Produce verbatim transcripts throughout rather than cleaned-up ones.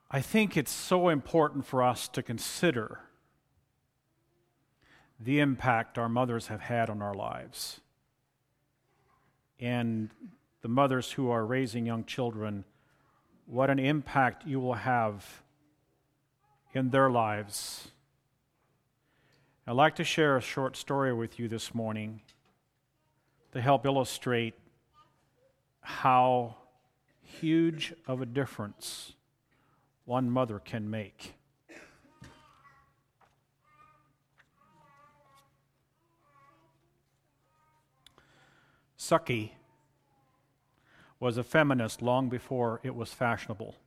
I think it's so important for us to consider the impact our mothers have had on our lives. And the mothers who are raising young children, what an impact you will have in their lives. I'd like to share a short story with you this morning to help illustrate how huge of a difference one mother can make. Sucky was a feminist long before it was fashionable.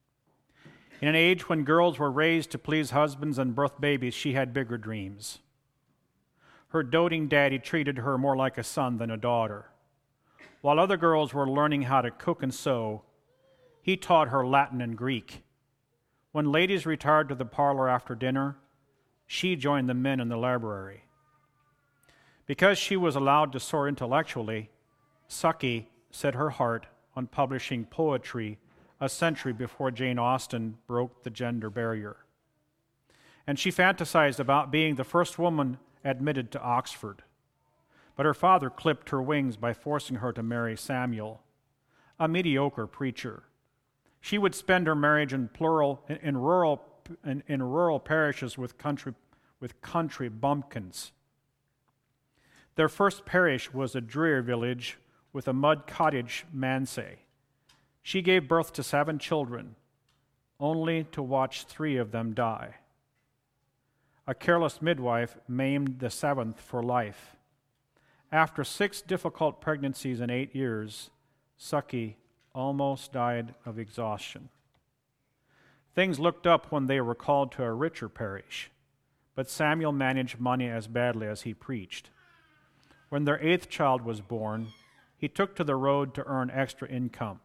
In an age when girls were raised to please husbands and birth babies, she had bigger dreams. Her doting daddy treated her more like a son than a daughter. While other girls were learning how to cook and sew, he taught her Latin and Greek. When ladies retired to the parlor after dinner, she joined the men in the library. Because she was allowed to soar intellectually, Sucky set her heart on publishing poetry a century before Jane Austen broke the gender barrier. And she fantasized about being the first woman admitted to Oxford. But her father clipped her wings by forcing her to marry Samuel, a mediocre preacher. She would spend her marriage in plural in, in rural in, in rural parishes with country with country bumpkins. Their first parish was a dreary village with a mud cottage manse. She gave birth to seven children, only to watch three of them die. A careless midwife maimed the seventh for life. After six difficult pregnancies in eight years, Sucky almost died of exhaustion. Things looked up when they were called to a richer parish, but Samuel managed money as badly as he preached. When their eighth child was born, he took to the road to earn extra income.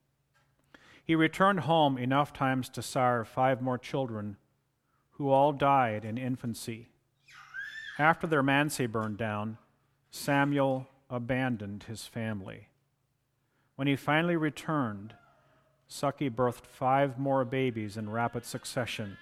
He returned home enough times to sire five more children, who all died in infancy. After their manse burned down, Samuel abandoned his family. When he finally returned, Sucky birthed five more babies in rapid succession.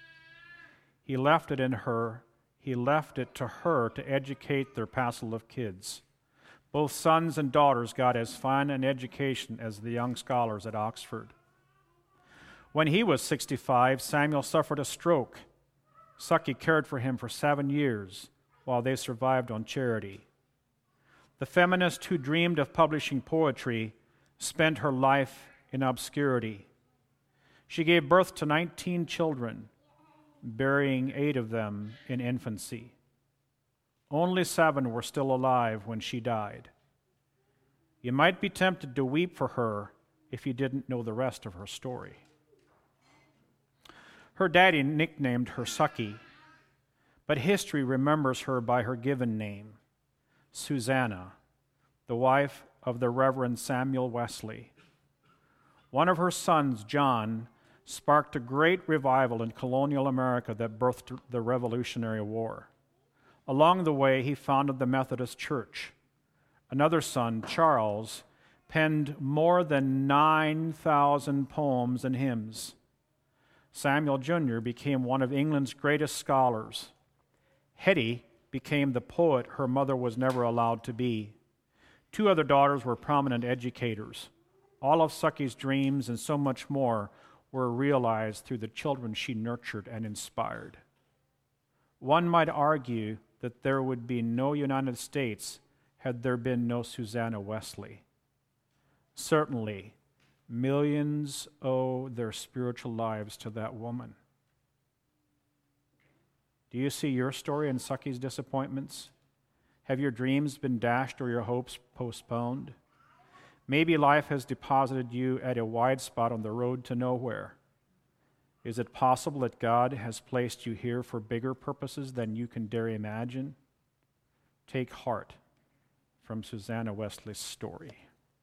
He left it in her, he left it to her to educate their passel of kids. Both sons and daughters got as fine an education as the young scholars at Oxford. When he was sixty-five, Samuel suffered a stroke. Sucky cared for him for seven years while they survived on charity. The feminist who dreamed of publishing poetry spent her life in obscurity. She gave birth to nineteen children, burying eight of them in infancy. Only seven were still alive when she died. You might be tempted to weep for her if you didn't know the rest of her story. Her daddy nicknamed her Sucky, but history remembers her by her given name, Susanna, the wife of the Reverend Samuel Wesley. One of her sons, John, sparked a great revival in colonial America that birthed the Revolutionary War. Along the way, he founded the Methodist Church. Another son, Charles, penned more than nine thousand poems and hymns. Samuel Junior became one of England's greatest scholars. Hetty became the poet her mother was never allowed to be. Two other daughters were prominent educators. All of Sucky's dreams and so much more were realized through the children she nurtured and inspired. One might argue that there would be no United States had there been no Susanna Wesley. Certainly, millions owe their spiritual lives to that woman. Do you see your story in Sucky's disappointments? Have your dreams been dashed or your hopes postponed? Maybe life has deposited you at a wide spot on the road to nowhere. Is it possible that God has placed you here for bigger purposes than you can dare imagine? Take heart from Susanna Wesley's story.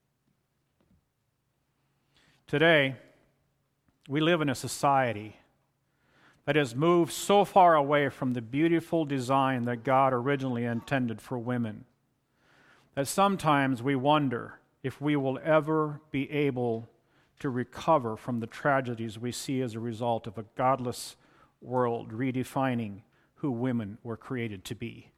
Today, we live in a society that has moved so far away from the beautiful design that God originally intended for women that sometimes we wonder if we will ever be able to recover from the tragedies we see as a result of a godless world redefining who women were created to be.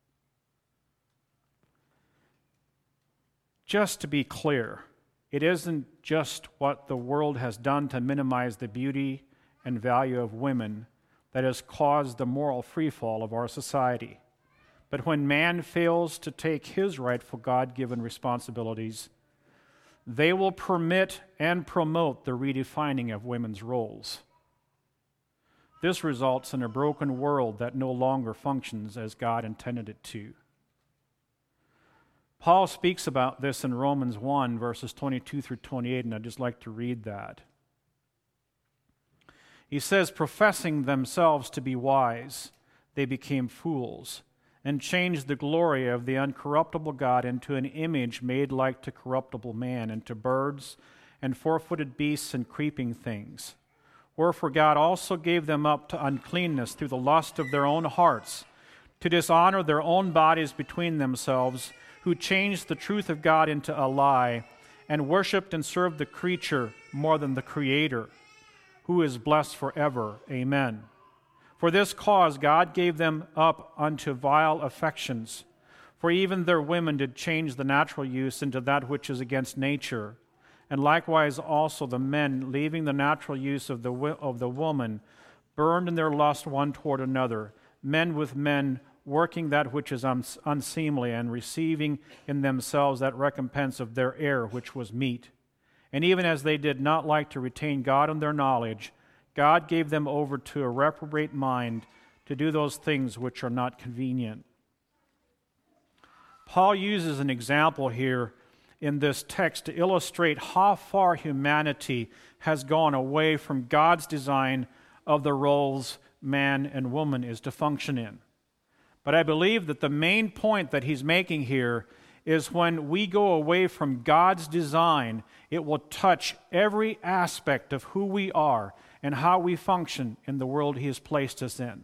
Just to be clear, it isn't just what the world has done to minimize the beauty and value of women that has caused the moral freefall of our society. But when man fails to take his rightful God-given responsibilities, they will permit and promote the redefining of women's roles. This results in a broken world that no longer functions as God intended it to. Paul speaks about this in Romans one, verses twenty-two through twenty-eight, and I'd just like to read that. He says, "Professing themselves to be wise, they became fools, and changed the glory of the uncorruptible God into an image made like to corruptible man, and to birds, and four-footed beasts, and creeping things. Wherefore God also gave them up to uncleanness through the lust of their own hearts, to dishonor their own bodies between themselves, who changed the truth of God into a lie, and worshipped and served the creature more than the Creator, who is blessed forever. Amen. For this cause God gave them up unto vile affections. For even their women did change the natural use into that which is against nature. And likewise also the men, leaving the natural use of the of the woman, burned in their lust one toward another, men with men, working that which is unseemly, and receiving in themselves that recompense of their error which was meet. And even as they did not like to retain God in their knowledge, God gave them over to a reprobate mind to do those things which are not convenient." Paul uses an example here in this text to illustrate how far humanity has gone away from God's design of the roles man and woman is to function in. But I believe that the main point that he's making here is when we go away from God's design, it will touch every aspect of who we are and how we function in the world he has placed us in.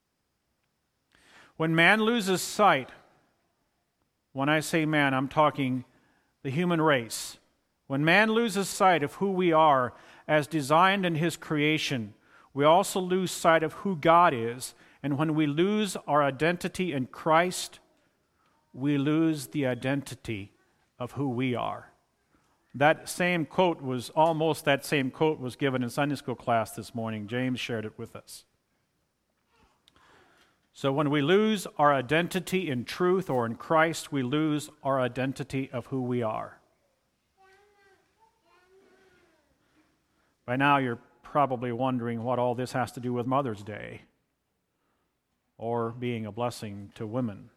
When man loses sight, when I say man, I'm talking the human race. When man loses sight of who we are as designed in his creation, we also lose sight of who God is. And when we lose our identity in Christ, we lose the identity of who we are. That same quote was, almost that same quote was given in Sunday school class this morning. James shared it with us. So when we lose our identity in truth or in Christ, we lose our identity of who we are. By now you're probably wondering what all this has to do with Mother's Day or being a blessing to women.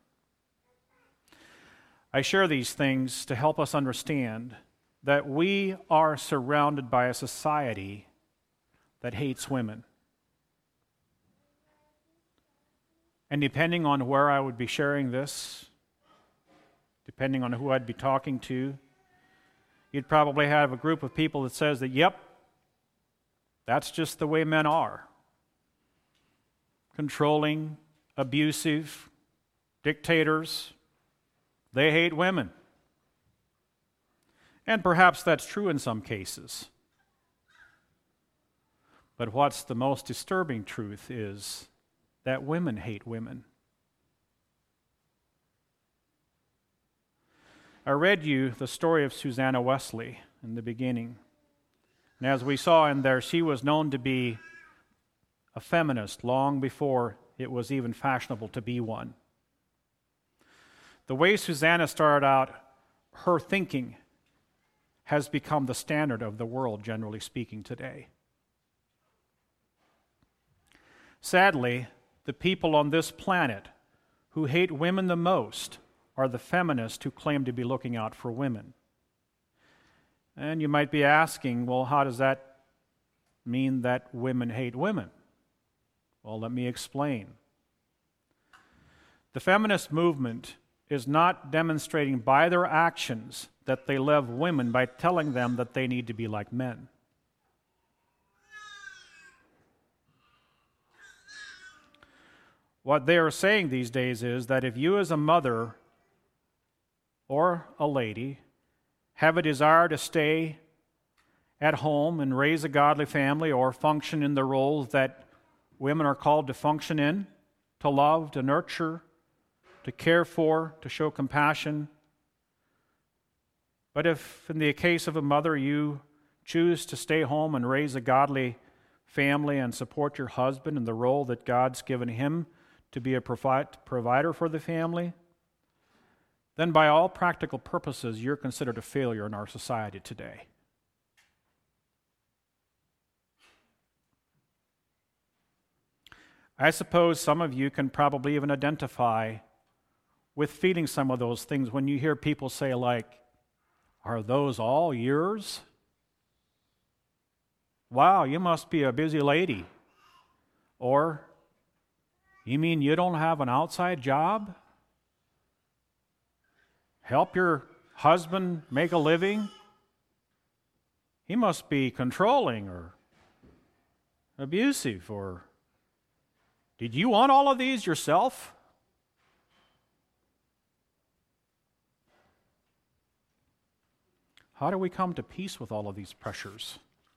I share these things to help us understand that we are surrounded by a society that hates women. And depending on where I would be sharing this, depending on who I'd be talking to, you'd probably have a group of people that says that, yep, that's just the way men are. Controlling, abusive, dictators, they hate women. And perhaps that's true in some cases. But what's the most disturbing truth is that women hate women. I read you the story of Susanna Wesley in the beginning. And as we saw in there, she was known to be a feminist long before it was even fashionable to be one. The way Susanna started out, her thinking has become the standard of the world, generally speaking, today. Sadly, the people on this planet who hate women the most are the feminists who claim to be looking out for women. And you might be asking, well, how does that mean that women hate women? Well, let me explain. The feminist movement is not demonstrating by their actions that they love women by telling them that they need to be like men. What they are saying these days is that if you as a mother or a lady have a desire to stay at home and raise a godly family or function in the roles that women are called to function in, to love, to nurture, to care for, to show compassion. But if, in the case of a mother, you choose to stay home and raise a godly family and support your husband in the role that God's given him to be a provi- provider for the family, then by all practical purposes, you're considered a failure in our society today. I suppose some of you can probably even identify with feeling some of those things when you hear people say, like, "Are those all yours? Wow, you must be a busy lady." Or, "You mean you don't have an outside job? Help your husband make a living? He must be controlling or abusive, or did you want all of these yourself?" How do we come to peace with all of these pressures?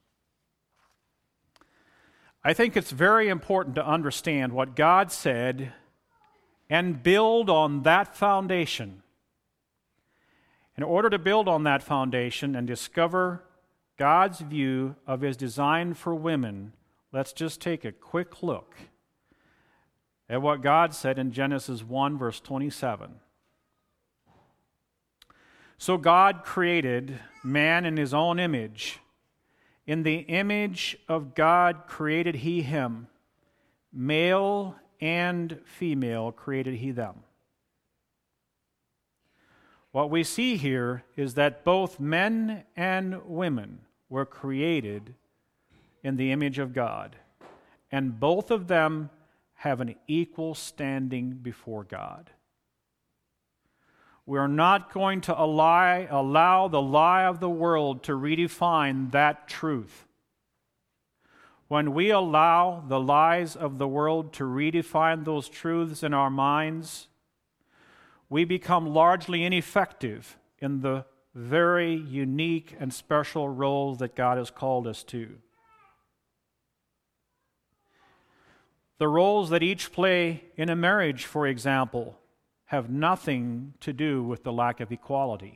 I think it's very important to understand what God said and build on that foundation. In order to build on that foundation and discover God's view of His design for women, let's just take a quick look at what God said in Genesis one, verse twenty-seven. "So God created man in His own image. In the image of God created He him. Male and female created He them." What we see here is that both men and women were created in the image of God, and both of them have an equal standing before God. We are not going to allow, allow the lie of the world to redefine that truth. When we allow the lies of the world to redefine those truths in our minds, we become largely ineffective in the very unique and special roles that God has called us to. The roles that each play in a marriage, for example, have nothing to do with the lack of equality.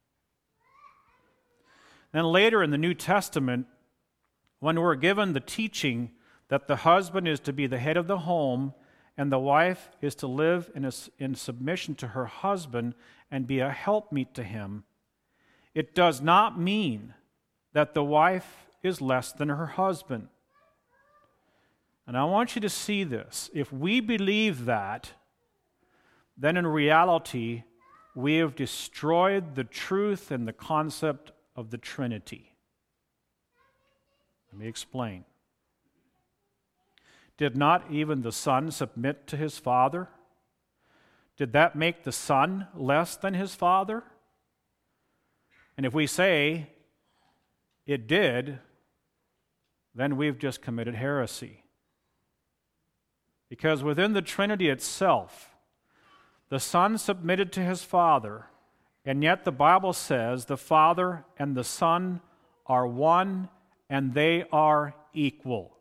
Then later in the New Testament, when we're given the teaching that the husband is to be the head of the home and the wife is to live in, a, in submission to her husband and be a helpmeet to him, it does not mean that the wife is less than her husband. And I want you to see this. If we believe that, then in reality, we have destroyed the truth and the concept of the Trinity. Let me explain. Did not even the Son submit to his Father? Did that make the Son less than his Father? And if we say it did, then we've just committed heresy. Because within the Trinity itself, the Son submitted to his Father, and yet the Bible says the Father and the Son are one and they are equal.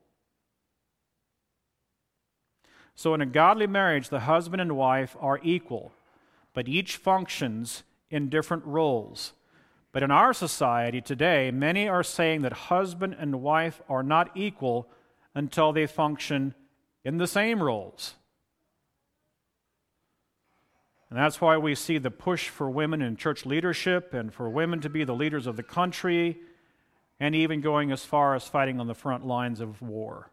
So in a godly marriage, the husband and wife are equal, but each functions in different roles. But in our society today, many are saying that husband and wife are not equal until they function in the same roles. And that's why we see the push for women in church leadership and for women to be the leaders of the country, and even going as far as fighting on the front lines of war.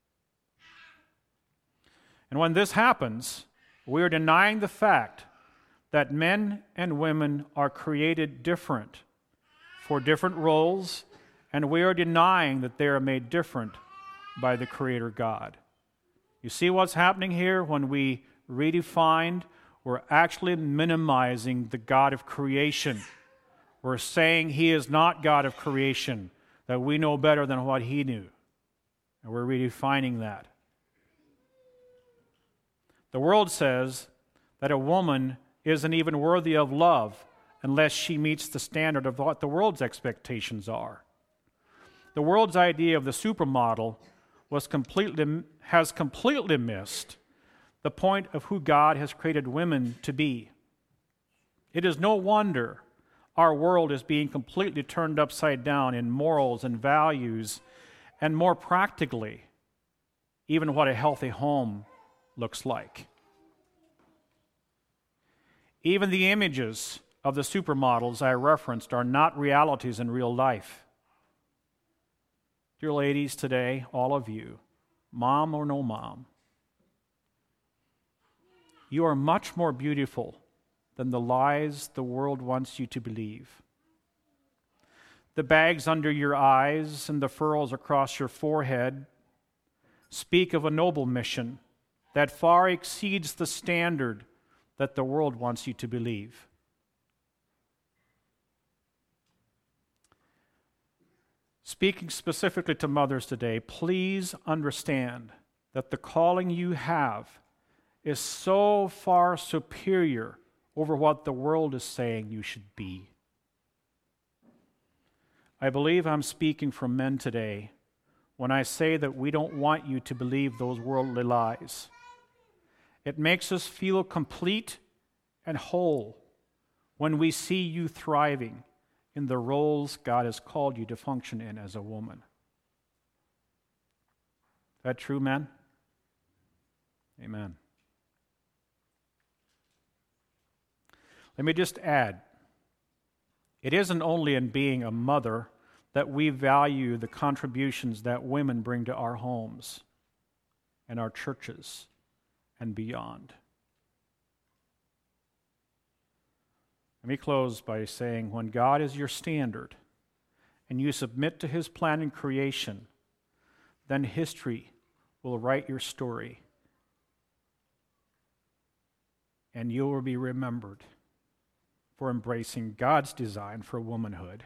And when this happens, we are denying the fact that men and women are created different for different roles, and we are denying that they are made different by the Creator God. You see what's happening here? When we redefined, we're actually minimizing the God of creation. We're saying He is not God of creation, that we know better than what He knew. And we're redefining that. The world says that a woman isn't even worthy of love unless she meets the standard of what the world's expectations are. The world's idea of the supermodel was completely, has completely missed the point of who God has created women to be. It is no wonder our world is being completely turned upside down in morals and values, and more practically, even what a healthy home looks like. Even the images of the supermodels I referenced are not realities in real life. Dear ladies today, all of you, mom or no mom, you are much more beautiful than the lies the world wants you to believe. The bags under your eyes and the furrows across your forehead speak of a noble mission that far exceeds the standard that the world wants you to believe. Speaking specifically to mothers today, please understand that the calling you have is so far superior over what the world is saying you should be. I believe I'm speaking for men today when I say that we don't want you to believe those worldly lies. It makes us feel complete and whole when we see you thriving in the roles God has called you to function in as a woman. Is that true, men? Amen. Let me just add, it isn't only in being a mother that we value the contributions that women bring to our homes and our churches and beyond. Let me close by saying, when God is your standard and you submit to His plan in creation, then history will write your story and you will be remembered for embracing God's design for womanhood.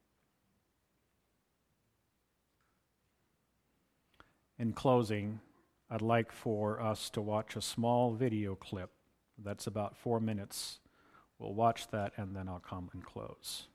In closing, I'd like for us to watch a small video clip that's about four minutes. We'll watch that and then I'll come and close.